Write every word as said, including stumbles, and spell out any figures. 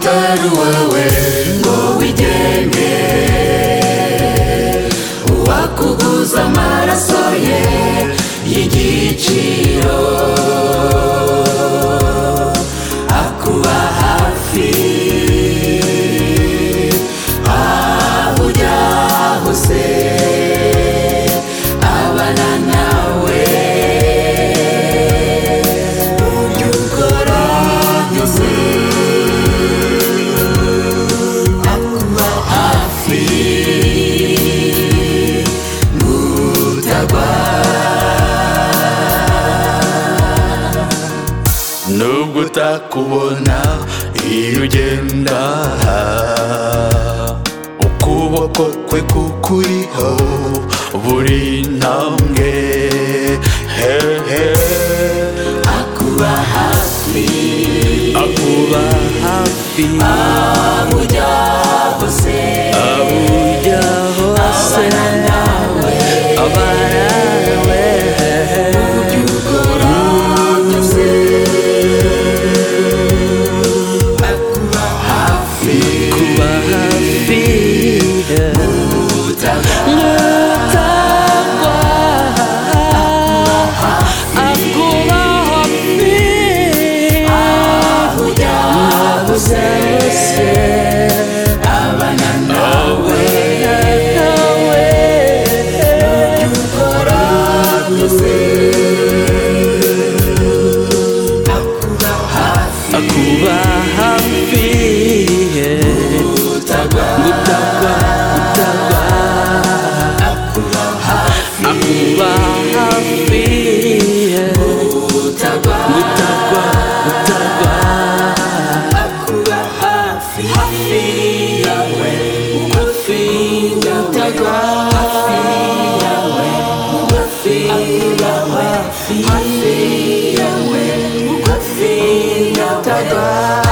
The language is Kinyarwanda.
utari wowe ngo wigenge, uwakuguza amaraso ye y'igiciro akuba hafi aho ujya hose, abana nawe ibyo ukora byose, akuba hafi ngutagwa. Nubwo utakubona iyo ugenda, ukuboko kwe kukuriho buri ntambwe, hehe akuba hafi, akuba hafi aho ujya hose, aho ujya hose, abana nawe abana nawe ibyo ukora byose, akuba hafi kuba hafi ngutagwa. ngutagwa, akuba hafi Aho ujya hose, hose, abana nawe nawe ibyo ukora byose, akuba hafi akuba hafi ngutagwa, ngutagwa, ngutagwa, akuba hafi akuba hafi ngutagwa, ngutagwa, ngutagwa, akuba hafi hafi yawe, hafi ngutagwa, hafi yawe, hafi yawe, hafi yawe, hafi ngutagwa.